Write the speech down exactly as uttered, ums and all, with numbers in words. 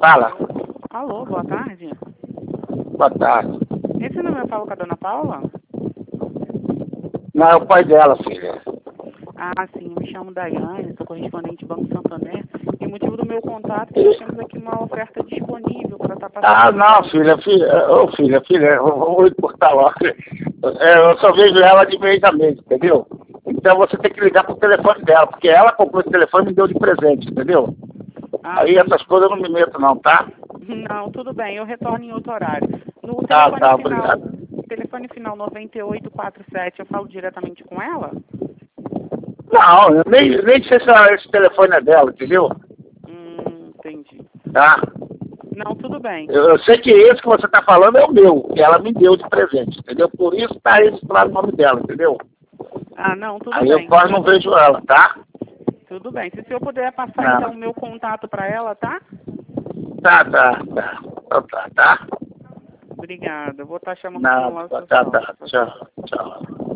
Fala. Alô, boa tarde. Boa tarde. Esse número eu falo com a dona Paula? Não, é o pai dela, filha. Ah, sim, eu me chamo Daiane, sou correspondente do Banco Santander. E o motivo do meu contato é que nós temos aqui uma oferta disponível para estar passando. Ah, não, filha, filha, ô filha, filha, eu vou encurtar logo. É, eu só vejo ela de mês a mês, entendeu? Então você tem que ligar pro telefone dela, porque ela comprou esse telefone e me deu de presente, entendeu? Ah, Aí sim. essas coisas eu não me meto não, tá? Não, tudo bem, eu retorno em outro horário. No Tá, telefone tá, final, obrigado. telefone final nove oito quatro sete, eu falo diretamente com ela? Não, eu nem, nem sei se ela- esse telefone é dela, entendeu? Hum, entendi. Tá? Não, tudo bem. Eu, eu sei que esse que você tá falando é o meu, que ela me deu de presente, entendeu? Por isso tá registrado o nome dela, entendeu? Ah, não, tudo Aí eu bem. quase não vejo ela, tá? Tudo bem. Se o senhor puder passar, Não. então, o meu contato para ela, tá? Tá, tá, tá. Então tá, tá? Obrigada. Eu vou estar chamando o senhor Não, lá. tá, tá, tá. Tchau, tchau.